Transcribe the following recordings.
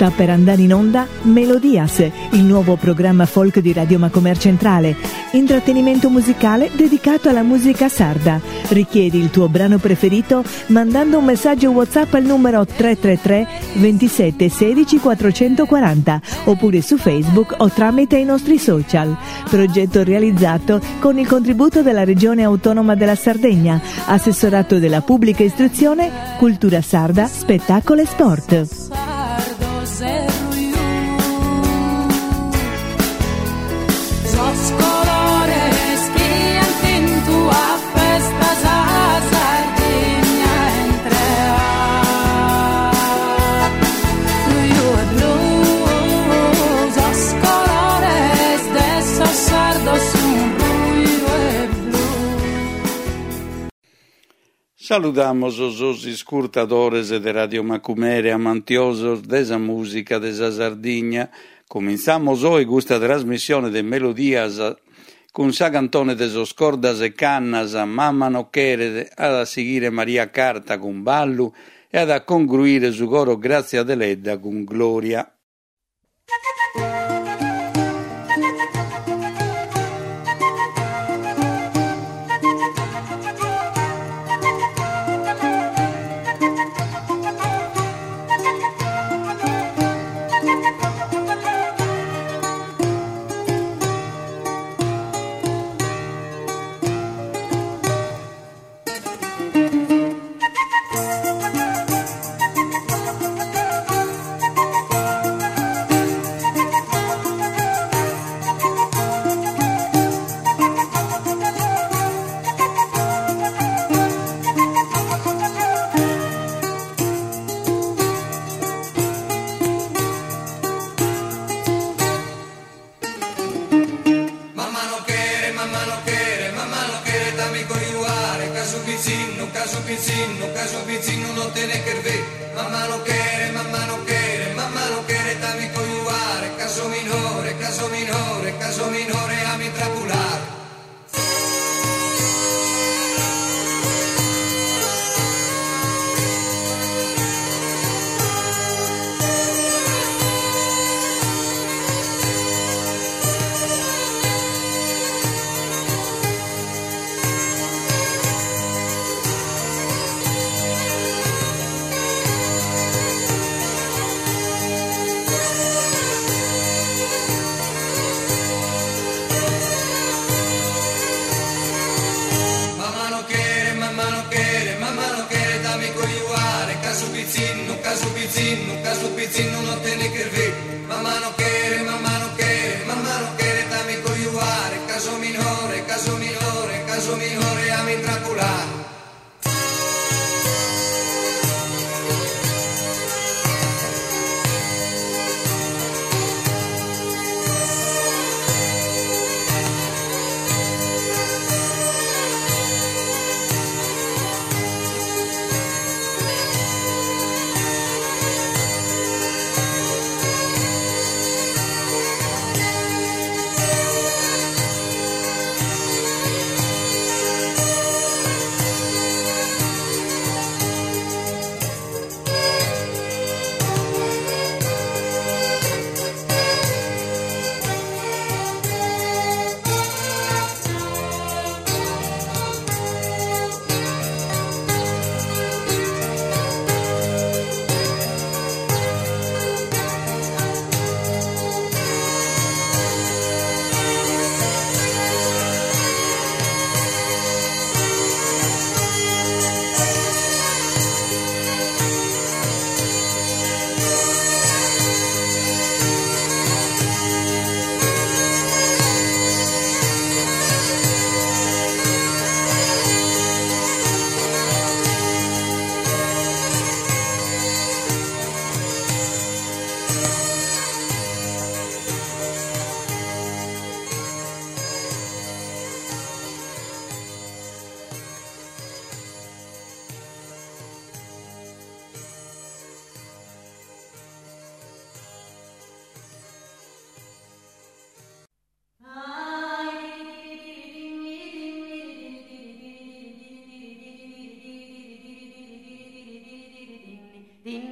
Sta per andare in onda Melodias, il nuovo programma folk di Radio Macomer Centrale, intrattenimento musicale dedicato alla musica sarda. Richiedi il tuo brano preferito mandando un messaggio WhatsApp al numero 333 27 16 440 oppure su Facebook o tramite i nostri social. Progetto realizzato con il contributo della Regione Autonoma della Sardegna, Assessorato della Pubblica Istruzione, Cultura Sarda, Spettacolo e Sport. Saludamos os escutadores de Radio Macumere, amantiosos desa música desa Sardinha. Começamos hoje questa trasmissione de Melodias con sa cantone de sos cordas e cannas a Mamma no chere, ad seguire Maria Carta con Ballu e ad concluire su coro Grazia Deledda con Gloria.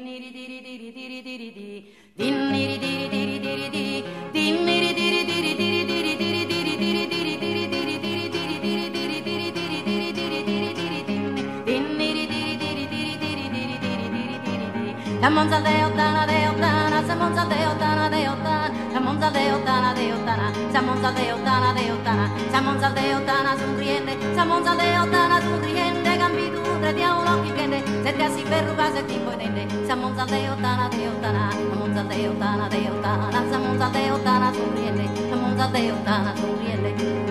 Samonza deotana deotana, samonza deotana deotana, samonza deotana deotana, samonza deotana deotana, samonza deotana sonriente, samonza deotana sonriente, cambi tu tre ti ha un occhio prende, se ti si perruga se ti puoi tende, samonza deotana deotana, samonza deotana deotana, samonza deotana sonriente, samonza deotana sonriente.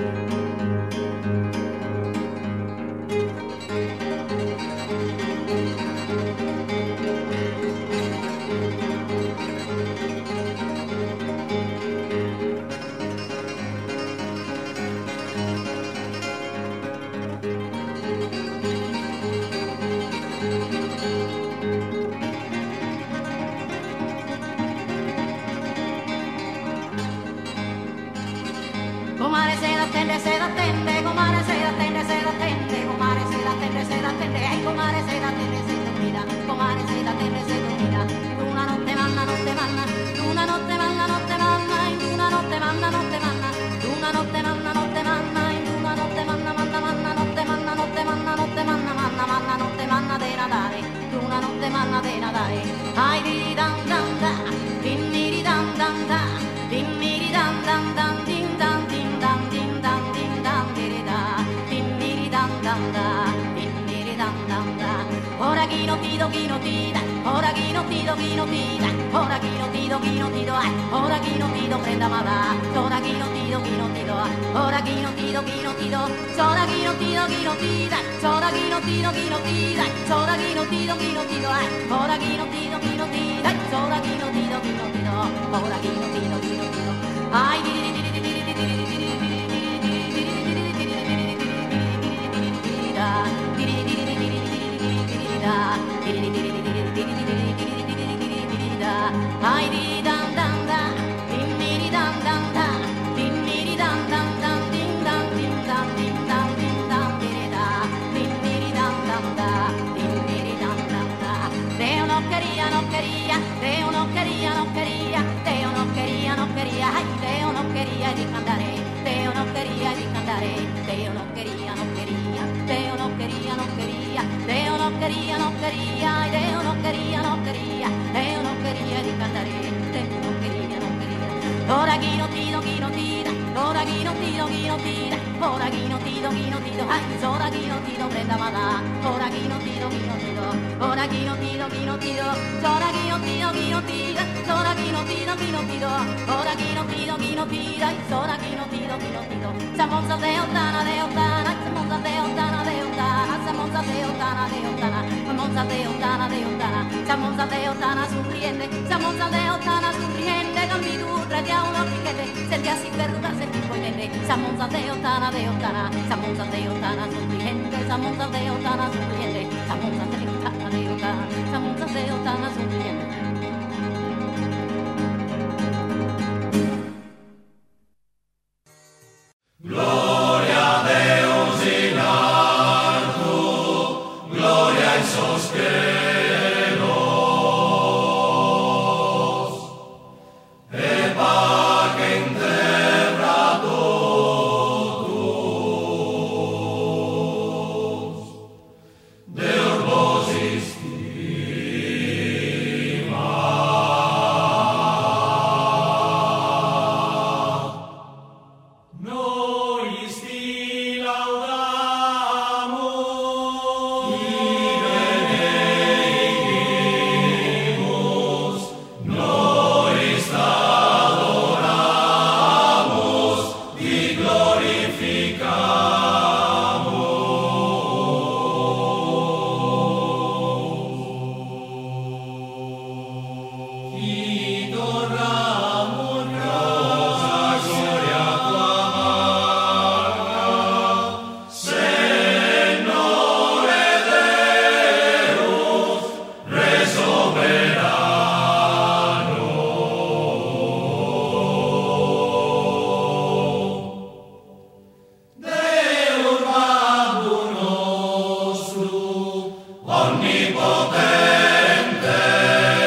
Comare se l'attende, se l'attende, comare se l'attende, se l'attende, comare se l'attende, se l'attende, comare se l'attende, se dormida, comare se l'attende, se dormida. Una notte manna, notte manna, una notte manna, notte manna, in una notte manna, notte manna, una notte manna, notte manna, in una notte manna, manna, manna, notte manna, notte manna, notte manna, manna, manna, notte manna de Natale, una notte manna de Natale. Ai di dan dan da, dimmi di dan dan da, dimmi di dan dan dan, din dan din. Ora chino tido chino tida, ora chino tido chino tida, ora chino tido ora chino tido prenda mala, ora chino tido ora chino tido, ora chino tido tida, ora chino tido tida, ora chino tido ora chino tido tida, ora chino tido, ora chino tido, ai di di di di di di di di ai di dan dan da, dimmi di dan dan da, dimmi di dan dan dan, din dan din dan din dan din dan di da, dimmi di dan dan da, dimmi di dan dan da. Deo no quería, no quería, Deo no quería, no quería, Deo no quería, no quería, ay Deo no quería di cantare, Deo no quería di cantare, Deo no quería, no quería, Deo no quería, no quería, Deo no quería, no quería, ay Deo no quería, no quería, Deo no quería di cantare, Deo no quería, no quería. Ora chino tido tida, ora chino tido tida, ora chino tido, ay ora chino tido prenda mala, ora chino tido, ora chino tido, ora chino tido tida, ora chino tido, ora chino tido tida, ora chino tido, samonza deotana deotana, samonza deotana deotana, samonza deotana deotana, samonza deotana deotana, samonza deotana sonriente, samonza deotana sonriente, cambi tu tre ti ha un occhio che te, senti así perruga se ti puoi tende, samonza deotana deotana, samonza deotana sonriente, samonza deotana sonriente, samonza deotana deotana, samonza deotana sonriente. Gloria a Deus in alto, gloria in soscelos, e pace in terra todos, Deus vos estima. onnipotente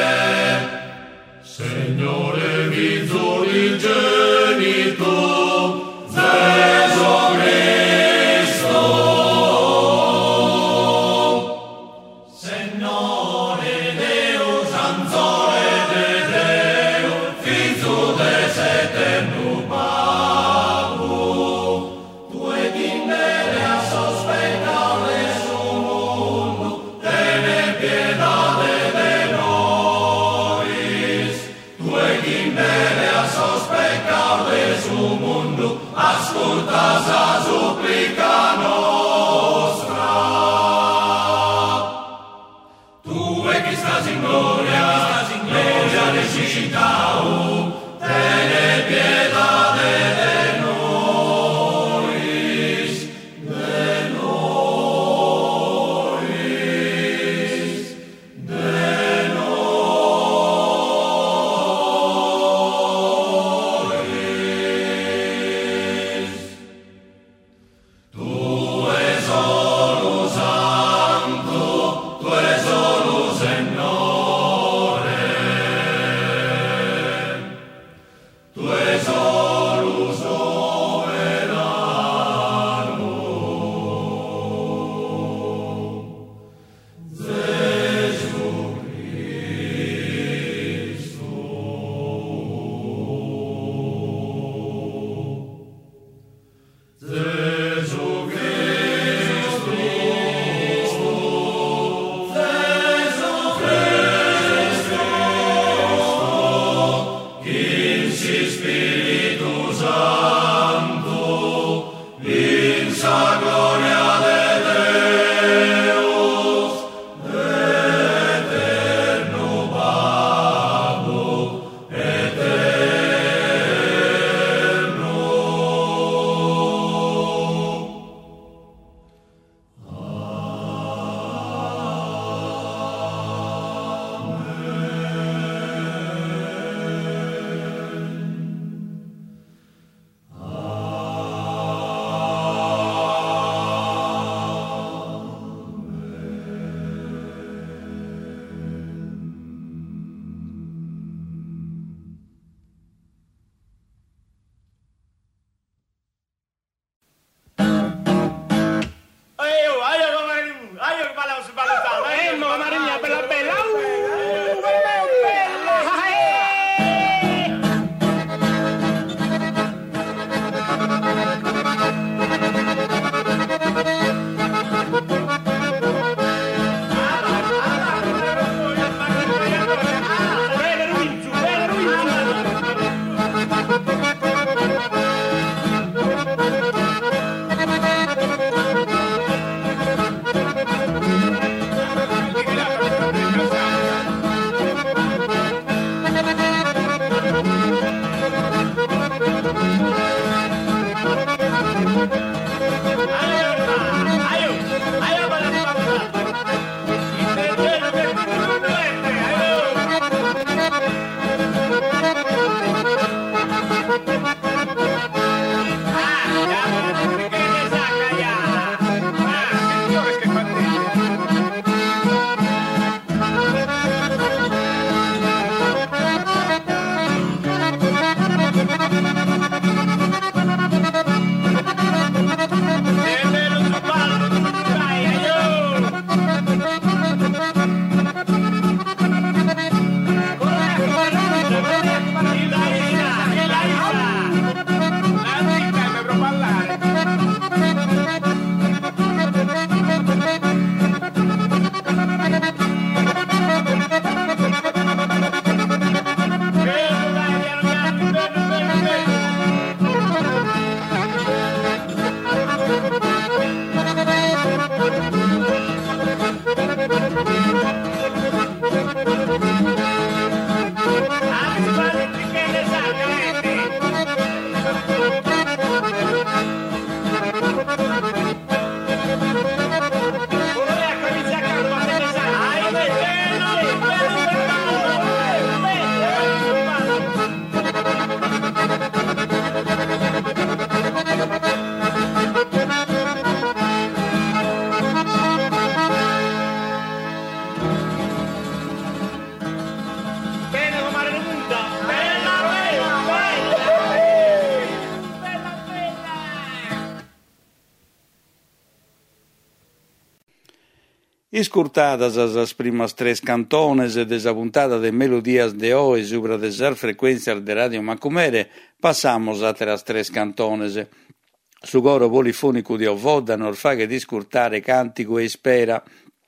Iscurtadas as primas tres cantones de esa puntada de Melodías de hoy sobre desas frecuencias de Radio Macumere, passamos a las tres cantones. Su coro polifonico di Ovoda non fa che discurtare cantico e spera,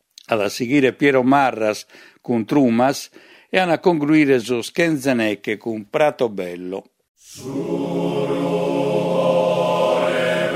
a seguire Piero Marras con Trumas e a concluire su Schenzanecche con Prato Bello. Surore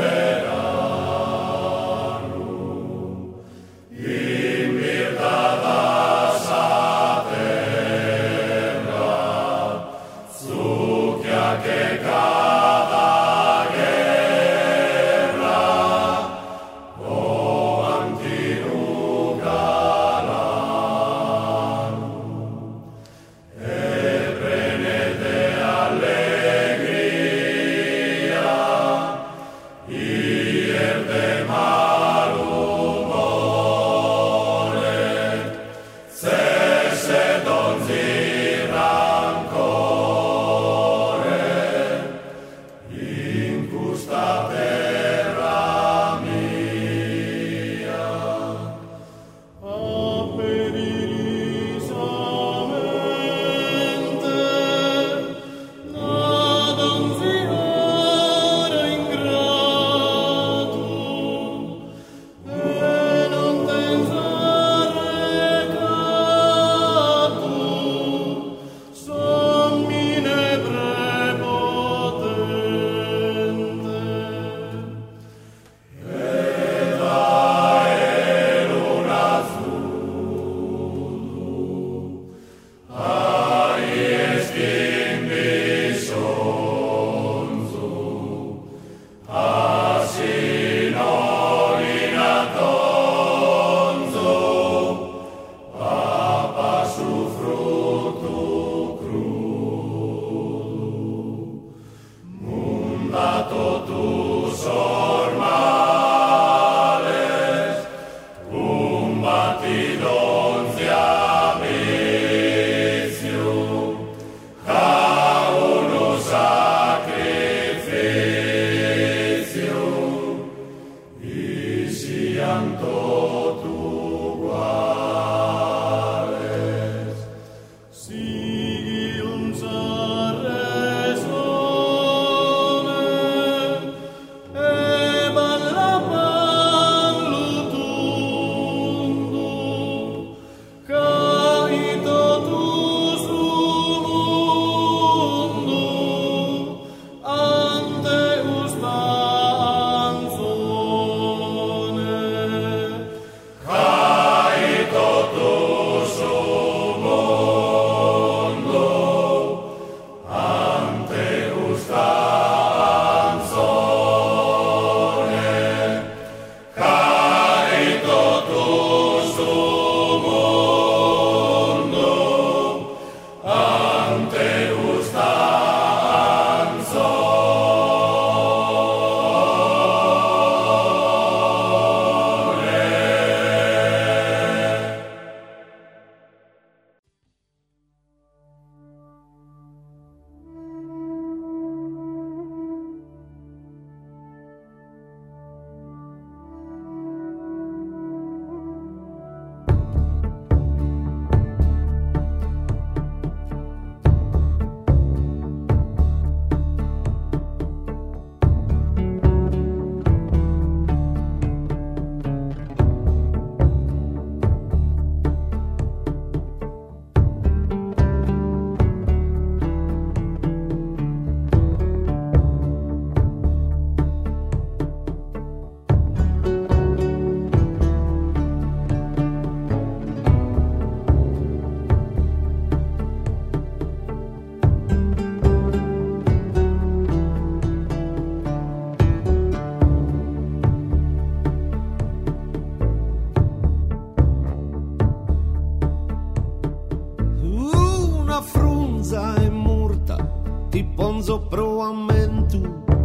ponzo proammentu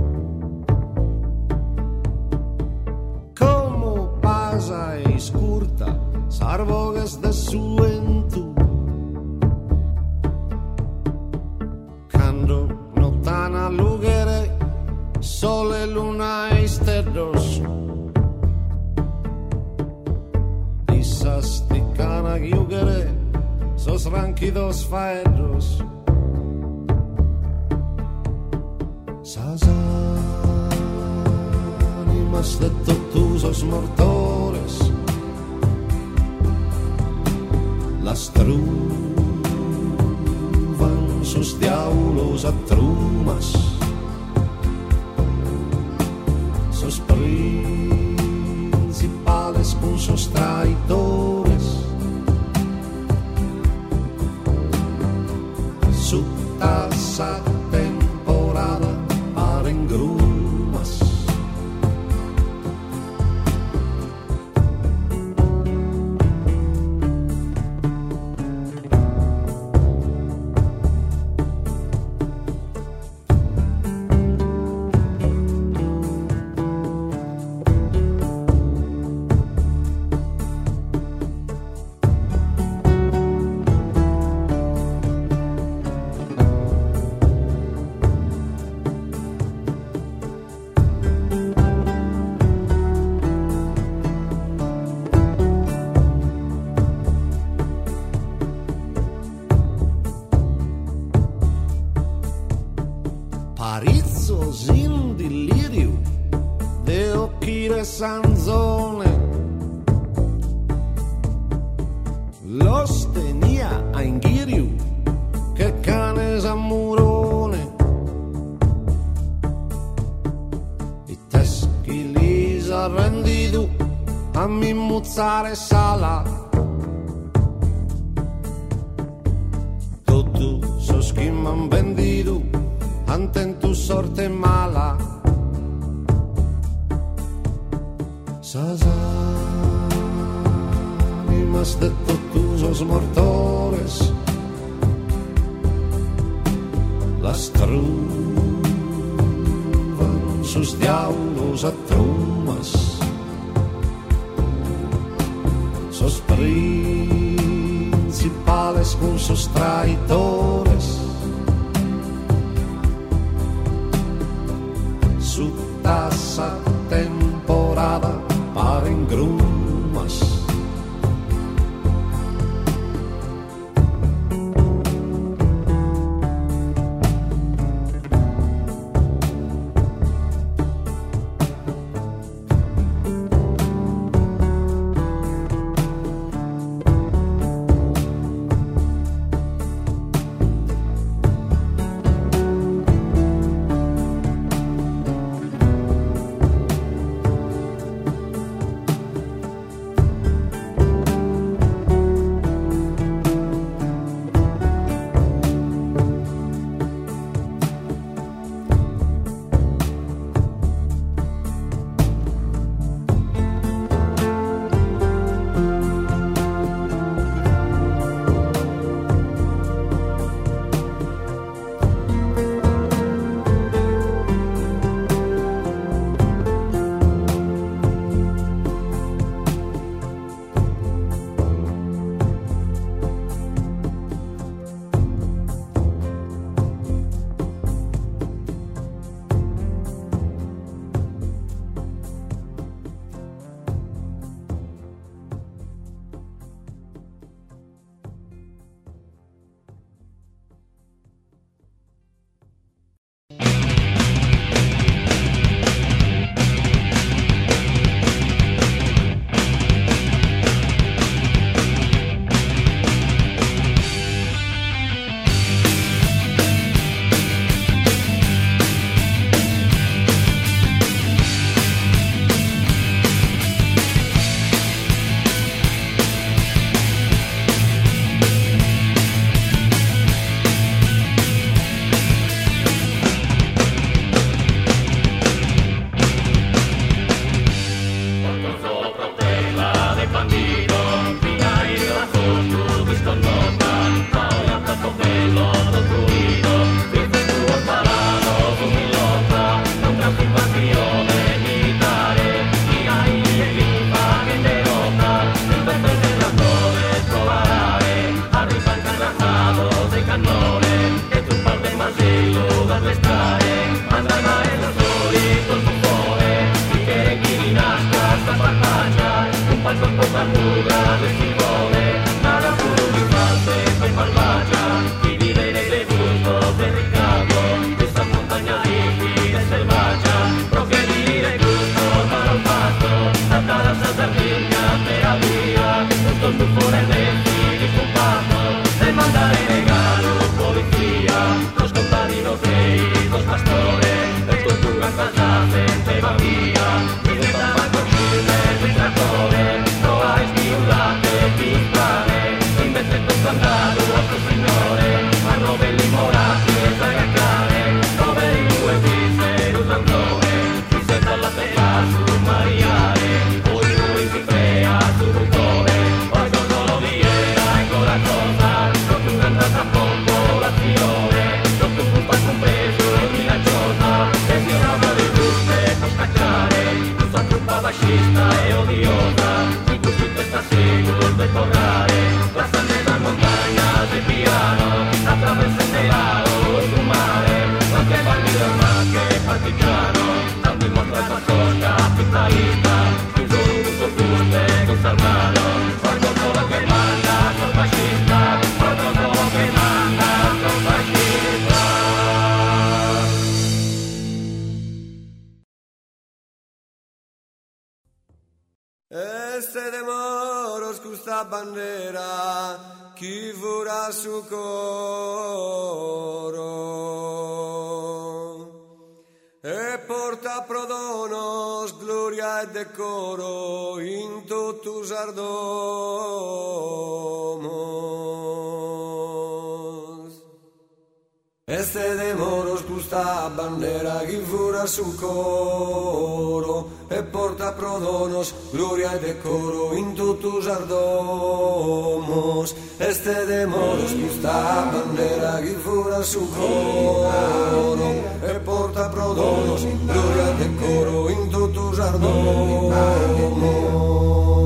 como pasa e scurta sarvogas de suentu cando notana lugere sole luna isterdos isas ticana giugere sos ranquidos faedros sas ánimas de todos os mortores las truvan sus diaulos a trumas sus principales con sus traidores su tasa temporada para en grumas Parizzos in delirio de occhire sanzone los tenía a inghiriu che canes amurone i teschi lis ha rendido a mi muzzare sala tutto so schimman vendido ante tu sorte mala sas ánimas de todos os mortores las truvan sus diablos a trumas, sus principales con sus traidores, su tasa temporada para engrumas. Este de moros custa bandera, chi vorrà su coro, e porta prodonos, gloria e decoro in totus ardomos. Este de moros demoros questa bandera che fura sul coro e porta prodonos, gloria e decoro in tutto ardomos. Este demoros questa bandera che fura sul coro e porta prodonos, gloria e decoro in tutto ardomos.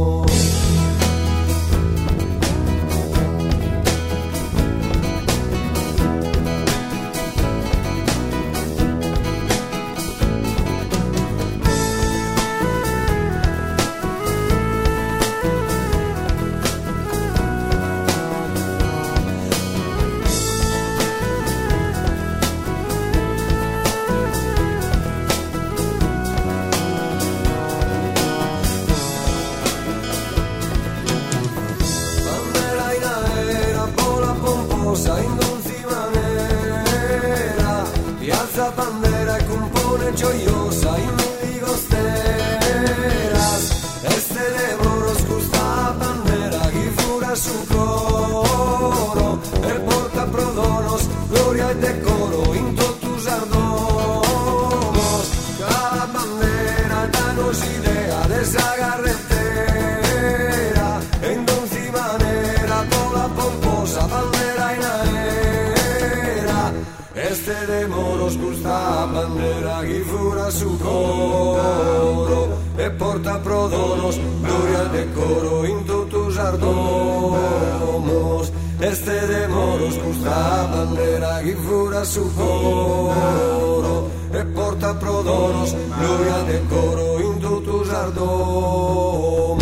Bandera compone gioiosa in mille costeras. Este demoros questa bandera che fura su coro e porta prodonos, gloria e decoro in totus ardomos. Cada bandera danos idea de esa carretera e in donzi manera toda pomposa bandera in aera. Este demoros questa bandera che fura su coro e porta prodonos, gloria e decoro in totus ardomos. Este demoros questa bandera che fura su coro e porta prodonos, gloria e decoro in totus ardomos.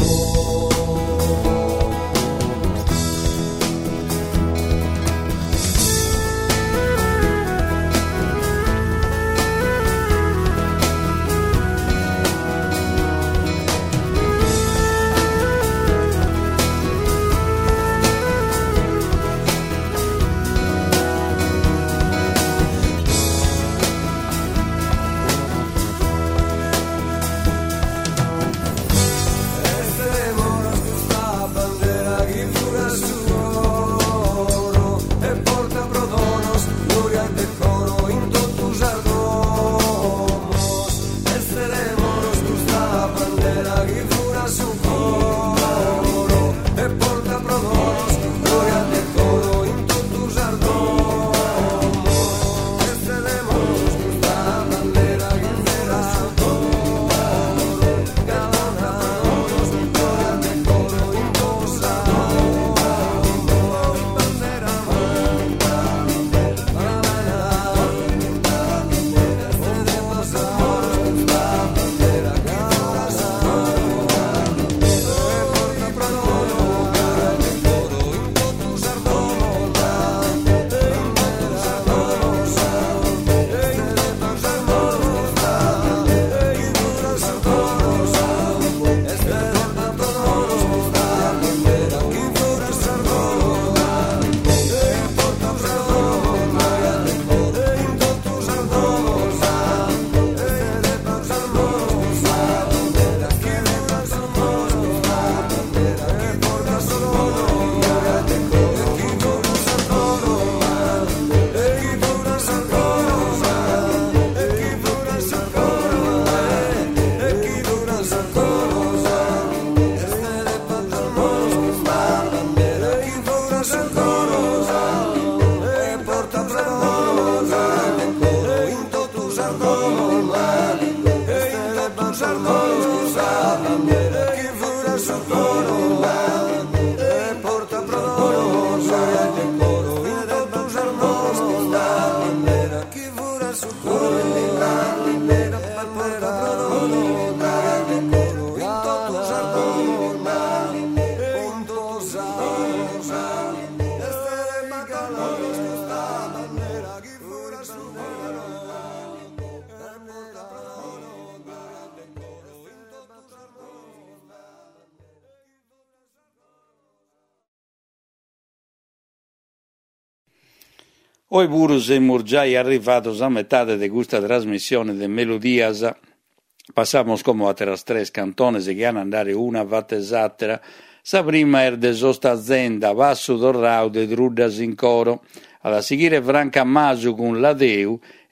Oi pure siamo già arrivati a metà di questa trasmissione di Melodias. Passamos come a tre cantones che hanno andare una vattesatera. Sa prima era de sosta azienda Vasso Dorrau de Druddas in coro. Alla seguire Franca Masu con Ladeu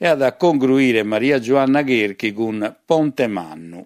e ad congruire Maria Giovanna Gherchi con Ponte Mannu.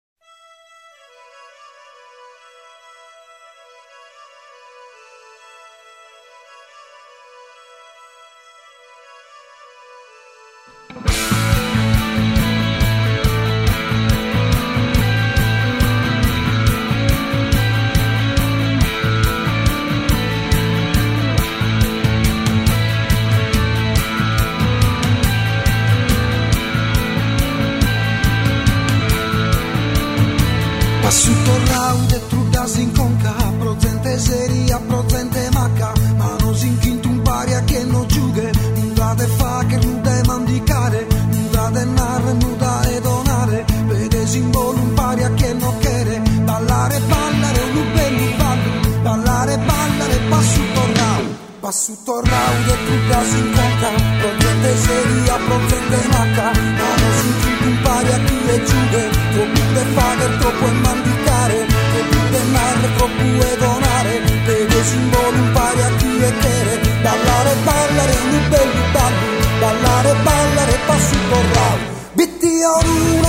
Passuto raude trudas in conca, prozente seria, prozente macca, ma non si inchinto un paria che non giughe, non date fa che non te mandicare, non date narre, non date donare, vede simbolo un paria che non chiede, ballare, ballare, un bello ballo, ballare, ballare, passuto raude trudas in conca, prozente seria, prozente macca, ma non si inchinto un paria che le giughe, troppo de fare, troppo e mandicare, troppo de narre, troppo e donare, vede simbolo impari a chi è tere, ballare, ballare, un bello ballo, ballare, ballare, passuto rau, bitti oruna,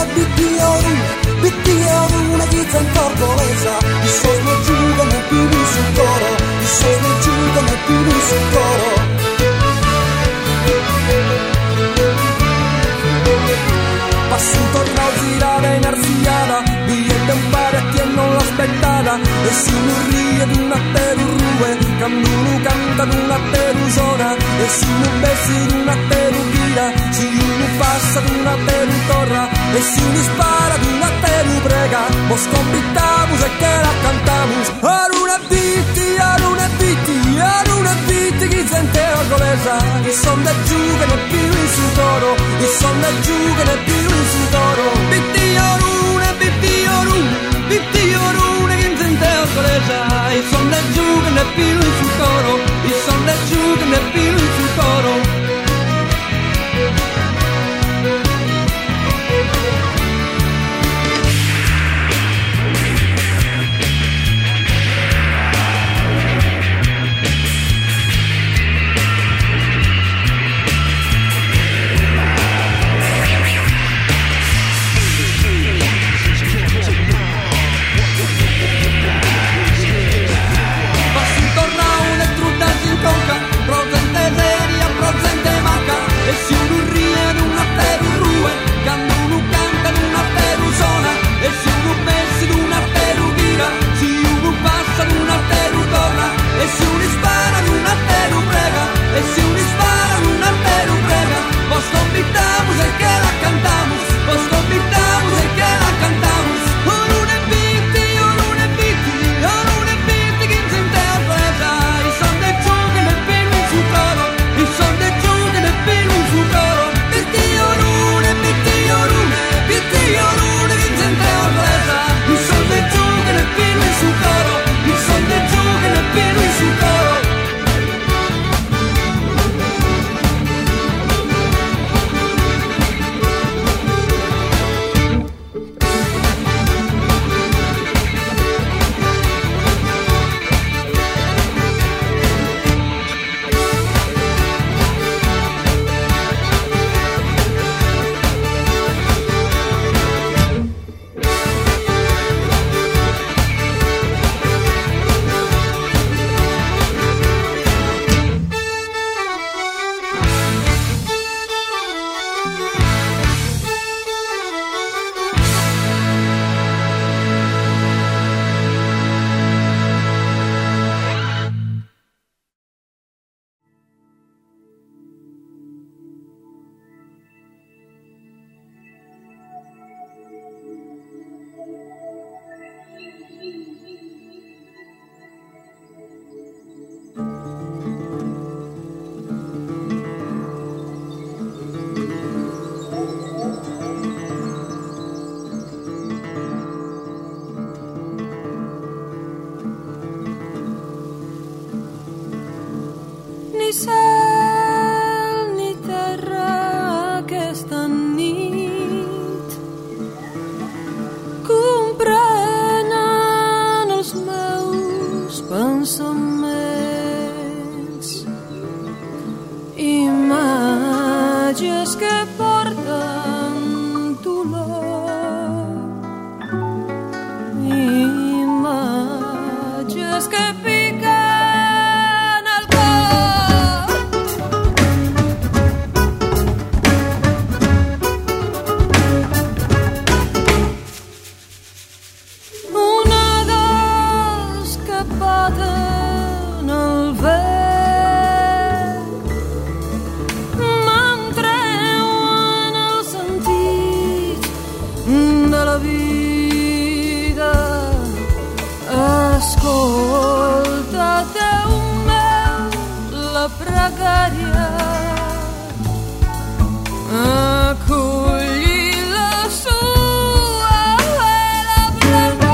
chi c'è in cordolesa, i sogni giugano più sul coro, i sogni giugano più sul coro. Passuto girare in arzigliata, viene un pare a chi non l'aspettava, e si non rie di una perurrue, cammino canta di una perusona, e si non bessi di una perughia, si non passa di una perutorra, e si mi spara di una perubrega, mo scompittamus e che la cantamus, aruna bitti, chi sente orgolesa, i son da giù che ne più in su toro, i son da giù che ne più in su toro, bitti orune, chi sente orgolesa, i son da giù che ne più in su toro, i son da giù che ne più in su toro. Protente imatges que porten dolor, imatges que piquen el cor. Onades que baten el vent me'n treuen el sentit de la vida. Escolta, Déu meu, la pregària, acolli la sua vela blanca.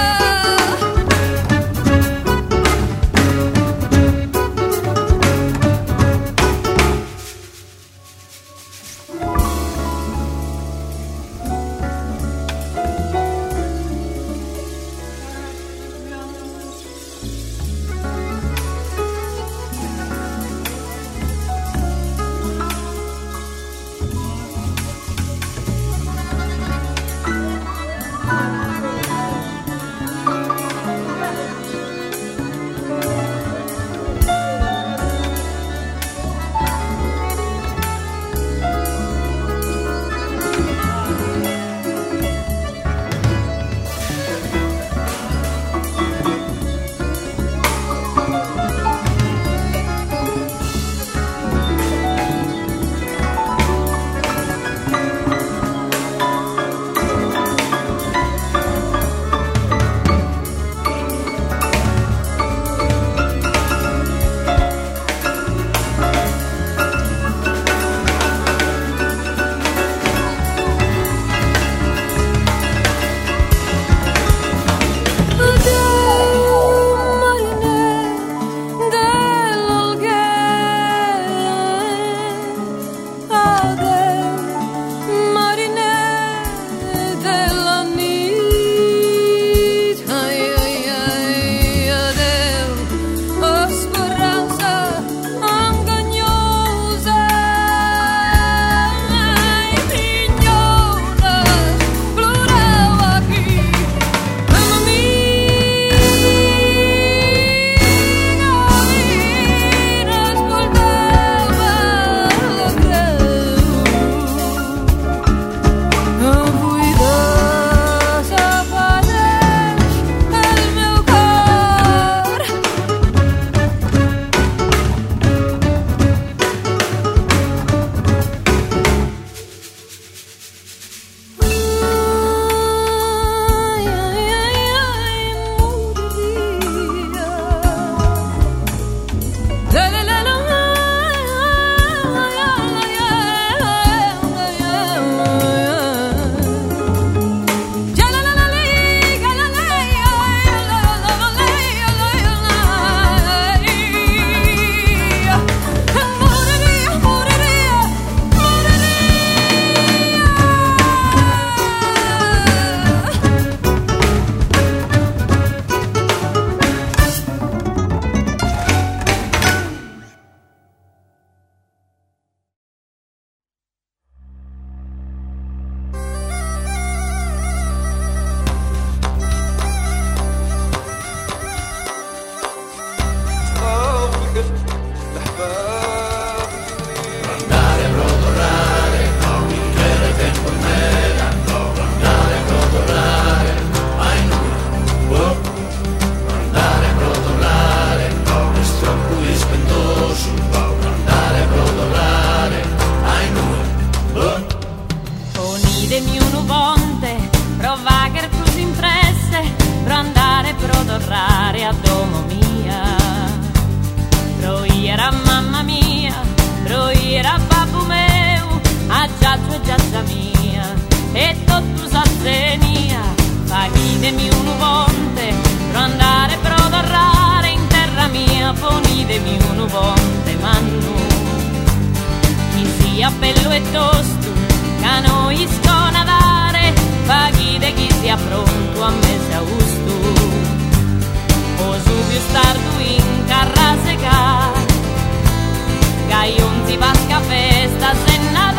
tornare a domo mia. Proiera mamma mia, proiera babbo meu, a giaccio e giaccia mia, e tutto sazzenia, pagidemi un uvonte, pro andare pro torrare in terra mia, ponidemi un uvonte, mannu, chi sia bello e tosto, che noi sconadare, pagide chi sia pronto a mese augusto. O subito stardu in carra secar, che non si pasca festa se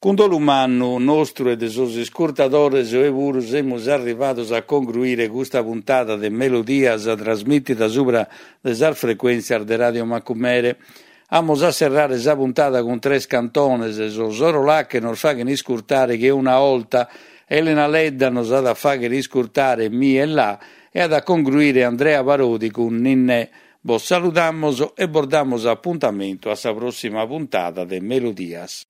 Con l'umano nostro e dei suoi ascoltatori e pure siamo arrivati a concludere questa puntata di Melodias trasmettita sopra le frequenze di Radio Macumere. Amos a serrare questa puntata con 3 cantones, solo là che non fa che ascoltare che una volta Elena Ledda nos ha da fare che ascoltare mi e là e ad a concludere Andrea Parodi con Ninne. Vos saludamos e bordamos appuntamento a sa prossima puntata de Melodias.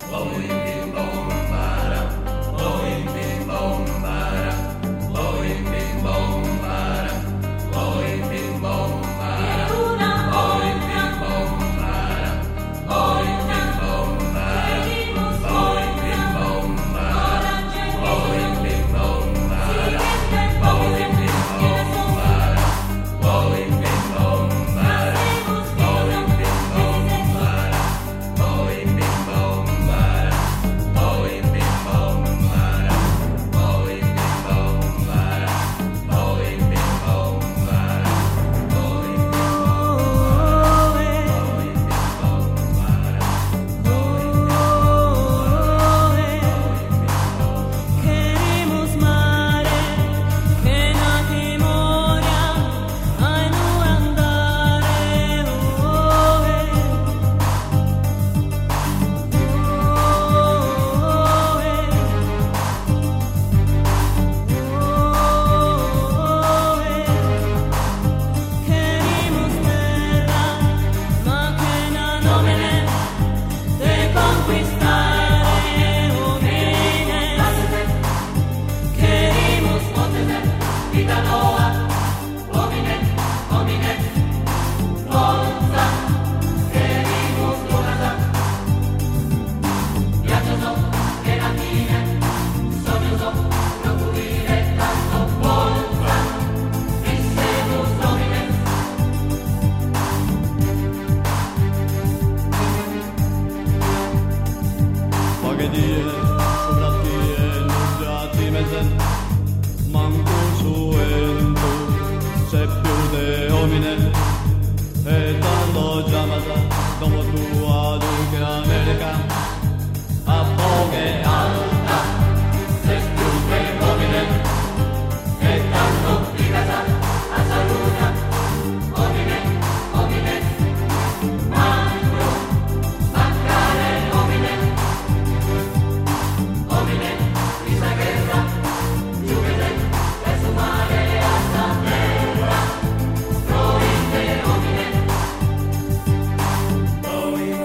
Going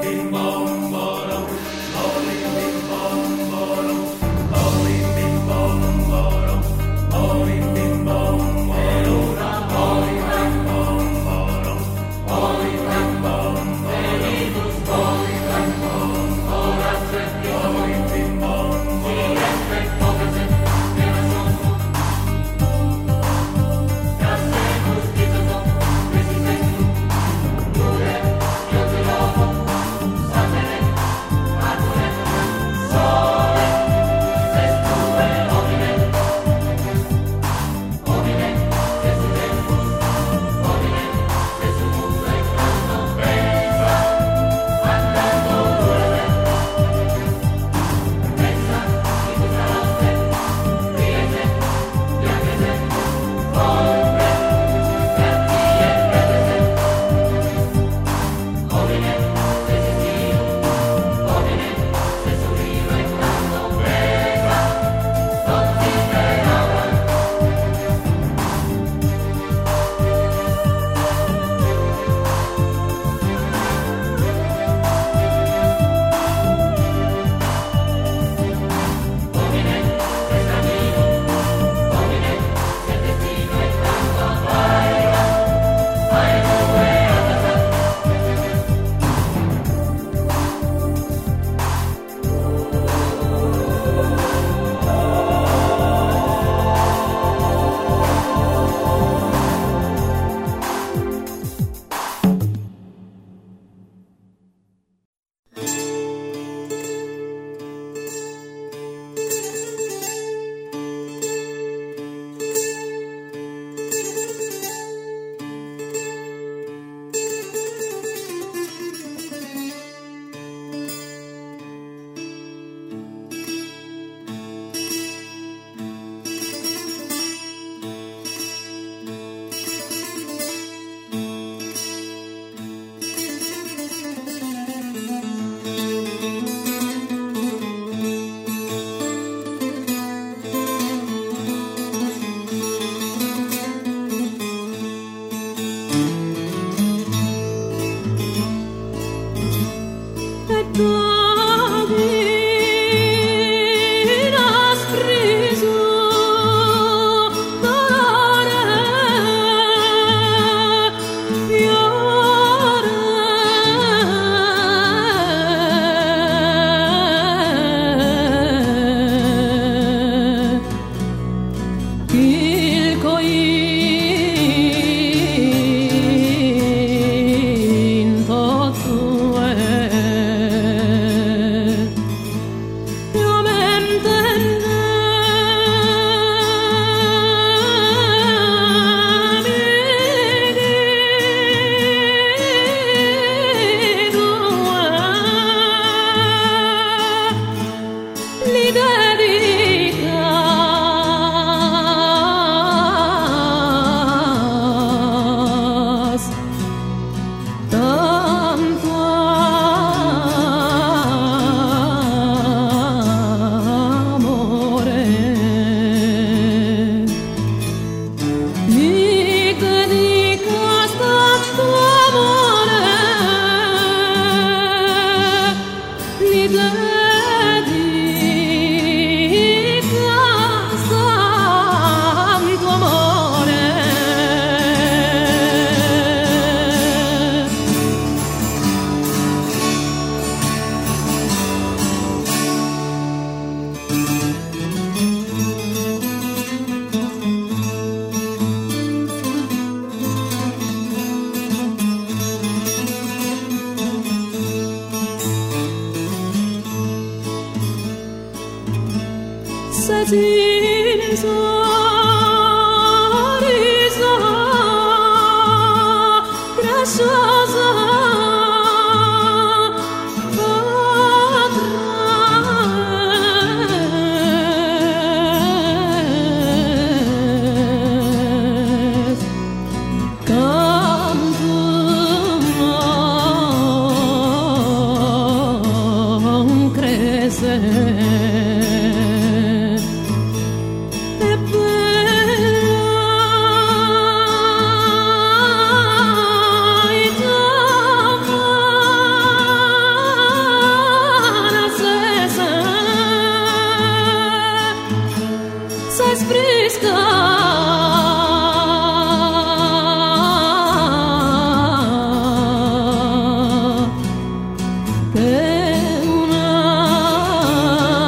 Che una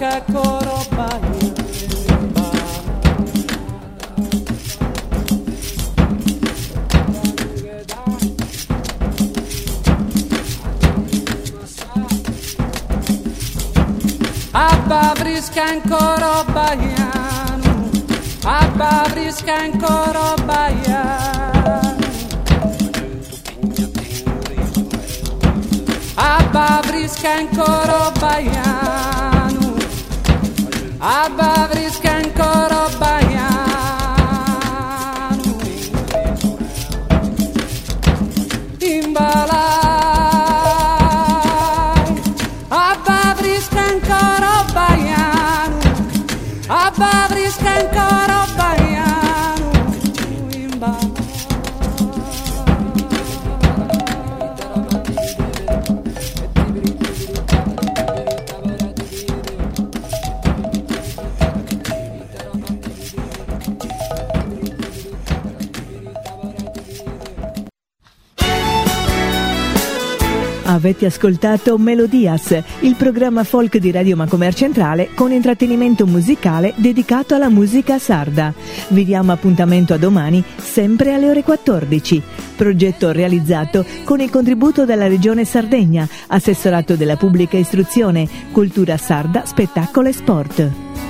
Ababrisca Corobaya. Ababrisca ancora baiano, ababrisca ancora baiano, ababrisca ancora baiano, ababrisca ancora baiano, imbalai, ababrisca ancora baiano, ababrisca ancora baiano, imbalai. Avete ascoltato Melodias, il programma folk di Radio Macomer Centrale con intrattenimento musicale dedicato alla musica sarda. Vi diamo appuntamento a domani, sempre alle ore 14. Progetto realizzato con il contributo della Regione Sardegna, Assessorato della Pubblica Istruzione, Cultura Sarda, Spettacolo e Sport.